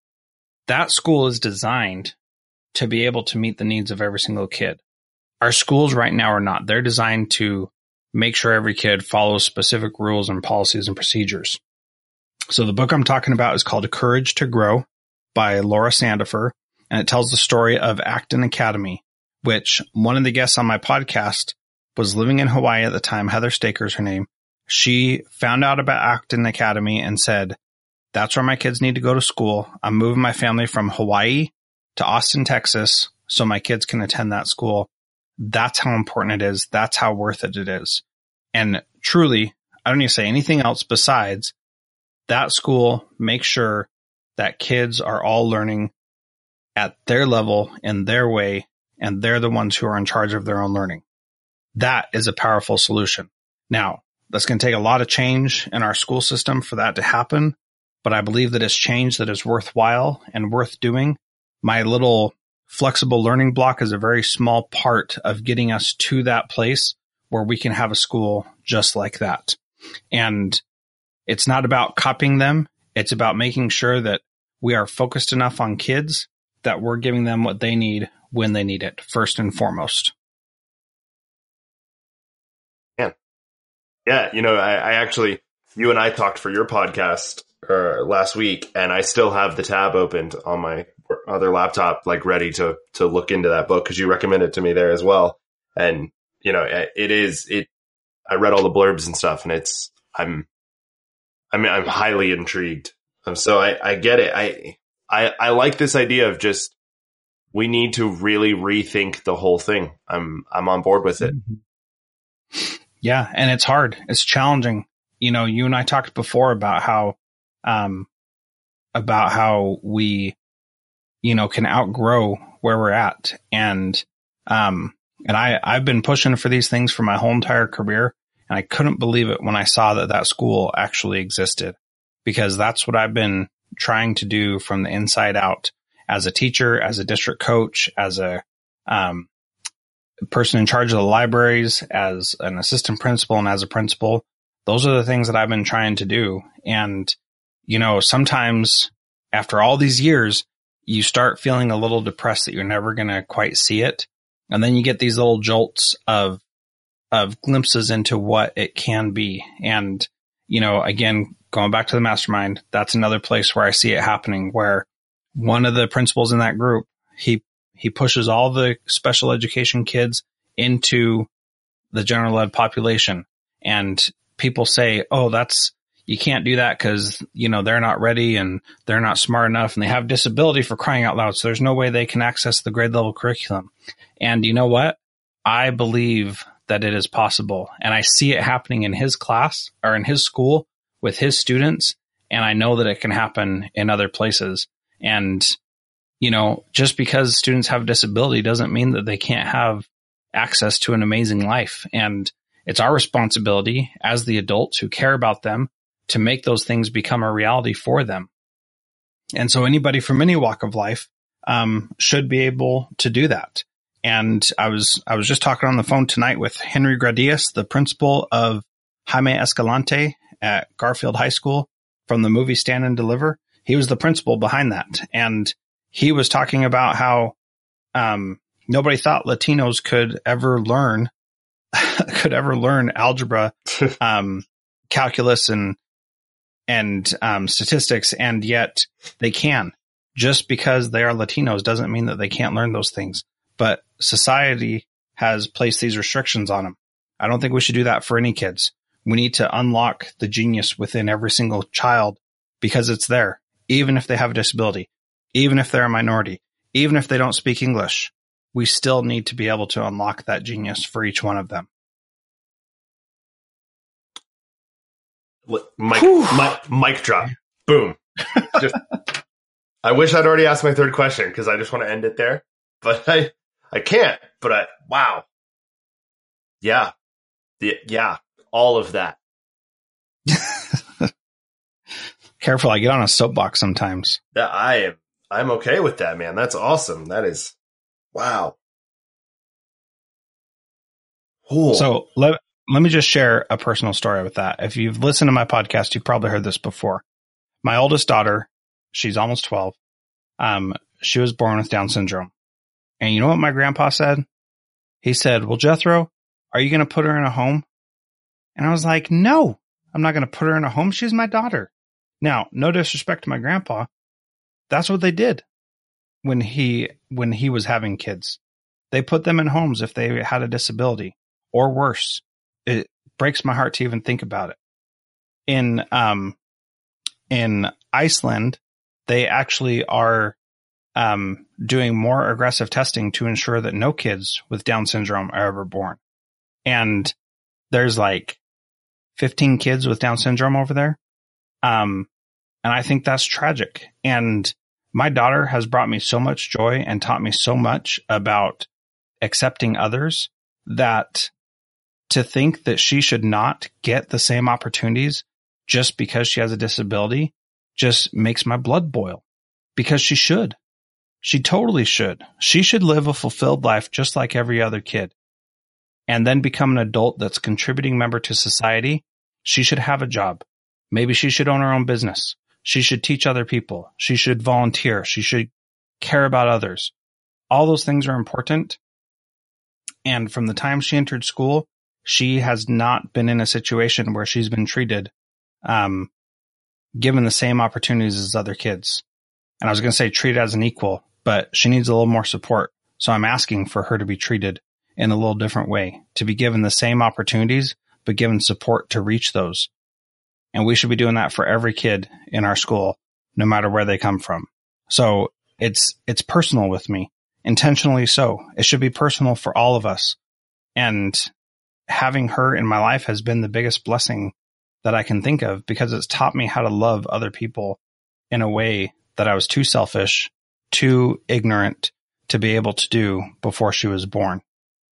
that school is designed to be able to meet the needs of every single kid. Our schools right now are not. They're designed to make sure every kid follows specific rules and policies and procedures. So the book I'm talking about is called Courage to Grow by Laura Sandifer, and it tells the story of Acton Academy, which one of the guests on my podcast was living in Hawaii at the time. Heather Staker's her name. She found out about Acton Academy and said, that's where my kids need to go to school. I'm moving my family from Hawaii to Austin, Texas, so my kids can attend that school. That's how important it is. That's how worth it it is. And truly, I don't need to say anything else besides that school makes sure that kids are all learning at their level in their way, and they're the ones who are in charge of their own learning. That is a powerful solution. Now, that's going to take a lot of change in our school system for that to happen, but I believe that it's change that is worthwhile and worth doing. My little flexible learning block is a very small part of getting us to that place where we can have a school just like that. And it's not about copying them. It's about making sure that we are focused enough on kids that we're giving them what they need when they need it, first and foremost. Yeah. Yeah. You know, I, I actually, you and I talked for your podcast uh, last week, and I still have the tab opened on my other laptop, like ready to, to look into that book, because you recommended it to me there as well. And, you know, it is, it, I read all the blurbs and stuff, and it's, I'm, I mean, I'm highly intrigued. Um, so I, I get it. I, I, I like this idea of just, we need to really rethink the whole thing. I'm, I'm on board with it. Yeah. And it's hard. It's challenging. You know, you and I talked before about how, um, about how we, you know, can outgrow where we're at. And, um, and I, I've been pushing for these things for my whole entire career. And I couldn't believe it when I saw that that school actually existed, because that's what I've been trying to do from the inside out as a teacher, as a district coach, as a, um, person in charge of the libraries, as an assistant principal, and as a principal. Those are the things that I've been trying to do. And, you know, sometimes after all these years, you start feeling a little depressed that you're never going to quite see it. And then you get these little jolts of, of glimpses into what it can be. And, you know, again, going back to the mastermind, that's another place where I see it happening, where one of the principals in that group, he, he pushes all the special education kids into the general ed population. And people say, oh, that's, you can't do that because, you know, they're not ready and they're not smart enough and they have disability, for crying out loud. So there's no way they can access the grade level curriculum. And you know what? I believe that it is possible. And I see it happening in his class or in his school with his students. And I know that it can happen in other places. And, you know, just because students have disability doesn't mean that they can't have access to an amazing life. And it's our responsibility as the adults who care about them to make those things become a reality for them. And so anybody from any walk of life um, should be able to do that. And I was I was just talking on the phone tonight with Henry Gradius, the principal of Jaime Escalante at Garfield High School from the movie Stand and Deliver. He was the principal behind that. And he was talking about how um, nobody thought Latinos could ever learn could ever learn algebra, um, calculus and, and, um, statistics. And yet they can. Just because they are Latinos doesn't mean that they can't learn those things. But society has placed these restrictions on them. I don't think we should do that for any kids. We need to unlock the genius within every single child because it's there, even if they have a disability, even if they're a minority, even if they don't speak English. We still need to be able to unlock that genius for each one of them. Mic, mic, mic drop. Boom. Just, I wish I'd already asked my third question because I just want to end it there, but I, I can't. But I, wow. Yeah. The, yeah. All of that. Careful, I get on a soapbox sometimes. That I am. I'm okay with that, man. That's awesome. That is. Wow. Cool. So let, let me just share a personal story with that. If you've listened to my podcast, you've probably heard this before. My oldest daughter, she's almost twelve. Um, she was born with Down syndrome. And you know what my grandpa said? He said, well, Jethro, are you going to put her in a home? And I was like, no, I'm not going to put her in a home. She's my daughter. Now, no disrespect to my grandpa. That's what they did when he, when he was having kids. They put them in homes if they had a disability or worse. It breaks my heart to even think about it. In, um, in Iceland, they actually are, um, doing more aggressive testing to ensure that no kids with Down syndrome are ever born. And there's like fifteen kids with Down syndrome over there. Um, and I think that's tragic. And my daughter has brought me so much joy and taught me so much about accepting others that to think that she should not get the same opportunities just because she has a disability just makes my blood boil, because she should. She totally should. She should live a fulfilled life just like every other kid and then become an adult that's a contributing member to society. She should have a job. Maybe she should own her own business. She should teach other people. She should volunteer. She should care about others. All those things are important. And from the time she entered school, she has not been in a situation where she's been treated, um, given the same opportunities as other kids. And I was going to say treated as an equal, but she needs a little more support. So I'm asking for her to be treated in a little different way, to be given the same opportunities, but given support to reach those. And we should be doing that for every kid in our school, no matter where they come from. So it's, it's personal with me, intentionally so. It should be personal for all of us. And having her in my life has been the biggest blessing that I can think of, because it's taught me how to love other people in a way that I was too selfish, too ignorant to be able to do before she was born.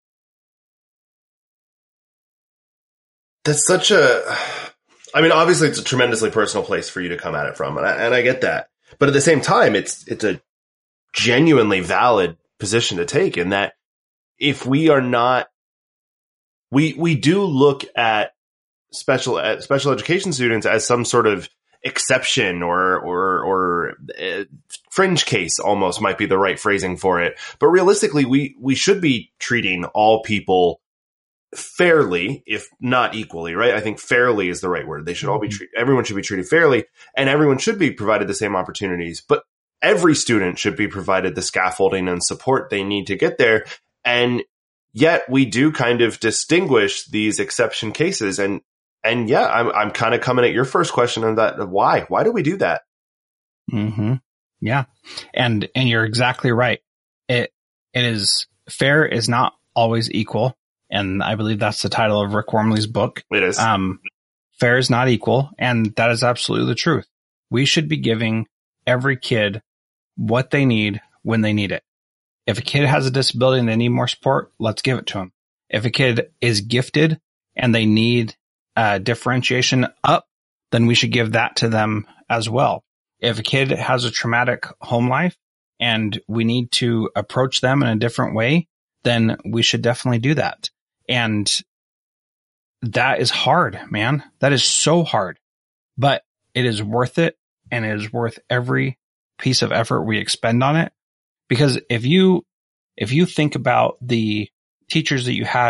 That's such a, I mean, obviously it's a tremendously personal place for you to come at it from. And I, and I get that, but at the same time, it's, it's a genuinely valid position to take, in that if we are not, we, we do look at special, at special education students as some sort of exception or, or, or uh, fringe case almost might be the right phrasing for it. But realistically, we, we should be treating all people fairly, if not equally, right? I think fairly is the right word. They should all be treated, everyone should be treated fairly, and everyone should be provided the same opportunities, but every student should be provided the scaffolding and support they need to get there. And yet we do kind of distinguish these exception cases. And, and yeah, I'm, I'm kind of coming at your first question on that. Why, why do we do that? Mm-hmm. Yeah. And, and you're exactly right. It, it is fair is not always equal. And I believe that's the title of Rick Wormley's book. It is. Um, fair is not equal. And that is absolutely the truth. We should be giving every kid what they need when they need it. If a kid has a disability and they need more support, let's give it to them. If a kid is gifted and they need uh, differentiation up, then we should give that to them as well. If a kid has a traumatic home life and we need to approach them in a different way, then we should definitely do that. And that is hard, man. That is so hard, but it is worth it. And it is worth every piece of effort we expend on it. Because if you, if you think about the teachers that you had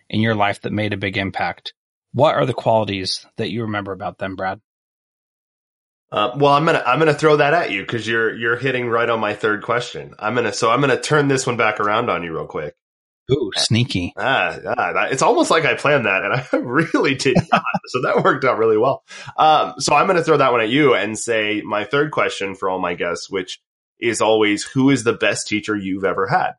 in your life that made a big impact. What are the qualities that you remember about them, Brad? Uh, well, I'm gonna I'm gonna throw that at you because you're you're hitting right on my third question. I'm gonna so I'm gonna turn this one back around on you real quick. Ooh, sneaky! Ah, ah, it's almost like I planned that, and I really did not. So that worked out really well. Um, so I'm gonna throw that one at you and say my third question for all my guests, which is always, who is the best teacher you've ever had?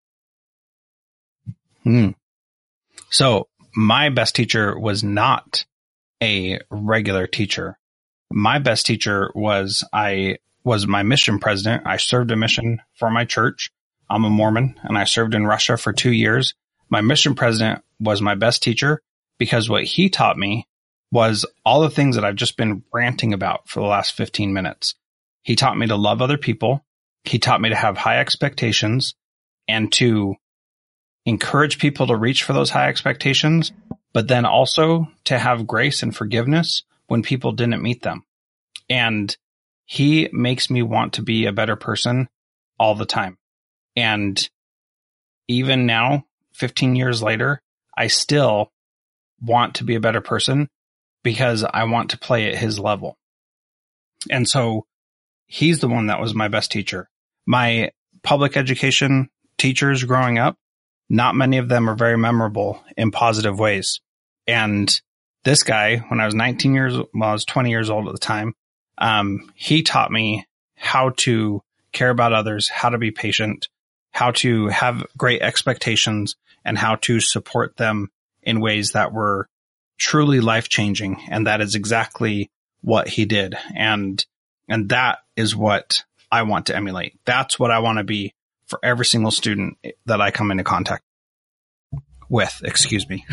Hmm. So my best teacher was not a regular teacher. My best teacher was, I was my mission president. I served a mission for my church. I'm a Mormon and I served in Russia for two years. My mission president was my best teacher because what he taught me was all the things that I've just been ranting about for the last fifteen minutes. He taught me to love other people. He taught me to have high expectations and to encourage people to reach for those high expectations, but then also to have grace and forgiveness when people didn't meet them. And he makes me want to be a better person all the time. And even now, fifteen years later, I still want to be a better person because I want to play at his level. And so he's the one that was my best teacher. My public education teachers growing up, not many of them are very memorable in positive ways. And this guy, when I was nineteen years, well, I was twenty years old at the time, um, he taught me how to care about others, how to be patient, how to have great expectations, and how to support them in ways that were truly life-changing. And that is exactly what he did. And, and that is what I want to emulate. That's what I want to be for every single student that I come into contact with, excuse me.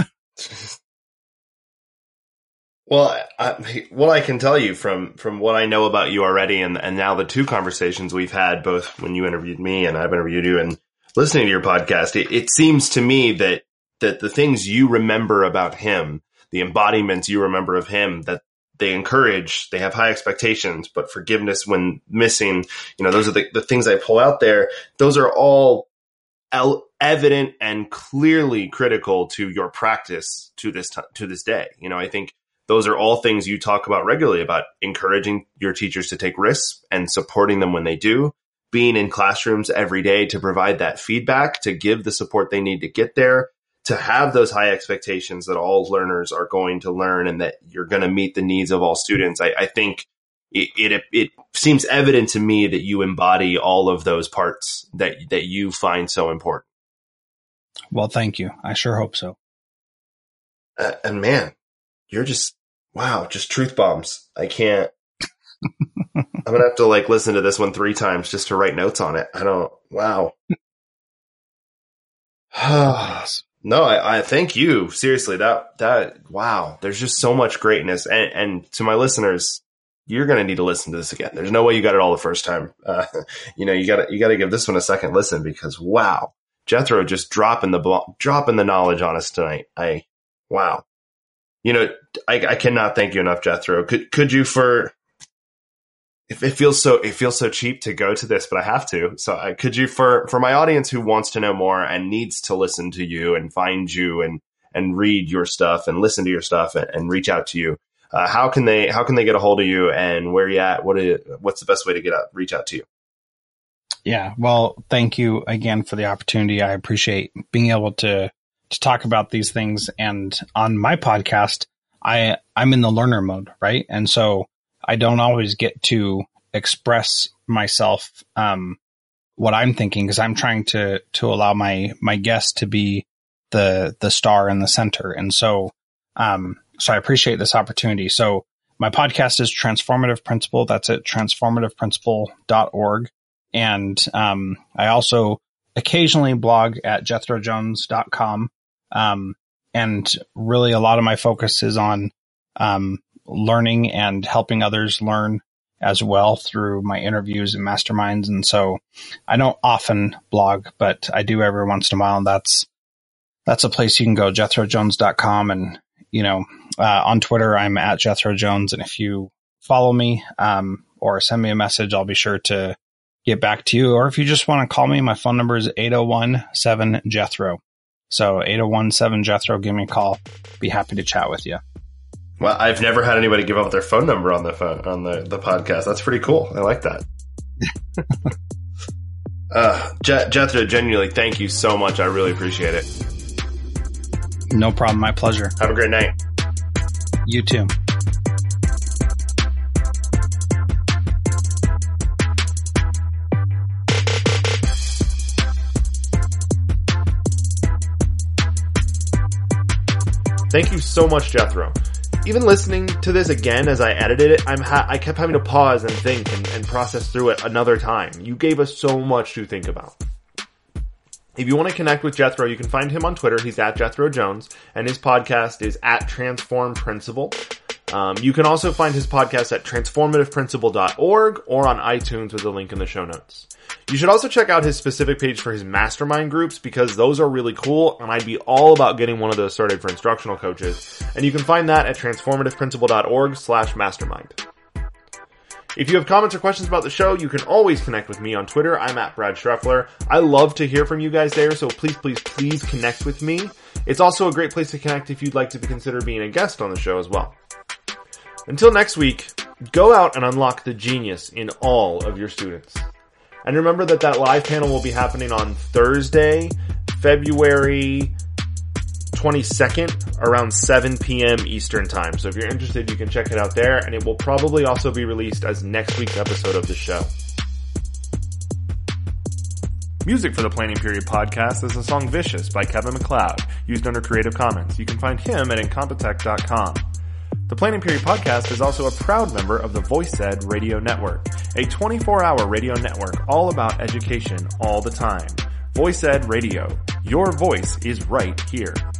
Well, I, what I can tell you from, from what I know about you already, and, and now the two conversations we've had, both when you interviewed me and I've interviewed you, and listening to your podcast, it, it seems to me that, that the things you remember about him, the embodiments you remember of him, that they encourage, they have high expectations, but forgiveness when missing, you know, those are the, the things I pull out there. Those are all el- evident and clearly critical to your practice to this, t- to this day. You know, I think those are all things you talk about regularly, about encouraging your teachers to take risks and supporting them when they do, being in classrooms every day to provide that feedback, to give the support they need to get there, to have those high expectations that all learners are going to learn and that you're going to meet the needs of all students. I, I think it, it, it seems evident to me that you embody all of those parts that, that you find so important. Well, thank you. I sure hope so. Uh, and man, you're just, wow, just truth bombs. I can't, I'm going to have to like listen to this one three times just to write notes on it. I don't, wow. No, I, I thank you. Seriously, that, that, wow, there's just so much greatness. And, and to my listeners, you're going to need to listen to this again. There's no way you got it all the first time. Uh, you know, you got to, you got to give this one a second listen because wow, Jethro just dropping the, blo- dropping the knowledge on us tonight. I, wow. You know, I, I cannot thank you enough, Jethro. Could, could you for, if it feels so, it feels so cheap to go to this, but I have to. So I, could you for, for my audience who wants to know more and needs to listen to you and find you and, and read your stuff and listen to your stuff and, and reach out to you, uh, how can they, how can they get a hold of you and where are you at? What is, what's the best way to get out, reach out to you? Yeah. Well, thank you again for the opportunity. I appreciate being able to, to talk about these things. And on my podcast, I, I'm in the learner mode, right? And so I don't always get to express myself, um, what I'm thinking, because I'm trying to, to allow my, my guest to be the, the star in the center. And so, um, so I appreciate this opportunity. So my podcast is Transformative Principal. That's at transformative principal dot org. And, um, I also occasionally blog at jethro jones dot com. Um, and really a lot of my focus is on, um, learning and helping others learn as well through my interviews and masterminds. And so I don't often blog, but I do every once in a while. And that's, that's a place you can go, jethro jones dot com. And, you know, uh, on Twitter, I'm at Jethro Jones. And if you follow me, um, or send me a message, I'll be sure to get back to you. Or if you just want to call me, my phone number is eight oh one seven Jethro. So eight oh one seven Jethro, give me a call. Be happy to chat with you. Well, I've never had anybody give out their phone number on the phone, on the, the podcast. That's pretty cool. I like that. uh, Je- Jethro, genuinely, thank you so much. I really appreciate it. No problem. My pleasure. Have a great night. You too. Thank you so much, Jethro. Even listening to this again as I edited it, I'm ha- I kept having to pause and think and, and process through it another time. You gave us so much to think about. If you want to connect with Jethro, you can find him on Twitter. He's at Jethro Jones, and his podcast is at Transform Principle. Um, you can also find his podcast at transformative principle dot org or on iTunes with a link in the show notes. You should also check out his specific page for his mastermind groups because those are really cool, and I'd be all about getting one of those started for instructional coaches. And you can find that at transformative principle dot org slash mastermind. If you have comments or questions about the show, you can always connect with me on Twitter. I'm at Brad Schreffler. I love to hear from you guys there, so please, please, please connect with me. It's also a great place to connect if you'd like to consider being a guest on the show as well. Until next week, go out and unlock the genius in all of your students. And remember that that live panel will be happening on Thursday, February twenty-second, around seven p.m. Eastern Time. So if you're interested, you can check it out there, and it will probably also be released as next week's episode of the show. Music for the Planning Period podcast is the song Vicious by Kevin MacLeod, used under Creative Commons. You can find him at incompetech dot com. The Planning Period podcast is also a proud member of the VoiceEd Radio Network, a twenty-four hour radio network all about education all the time. VoiceEd Radio. Your voice is right here.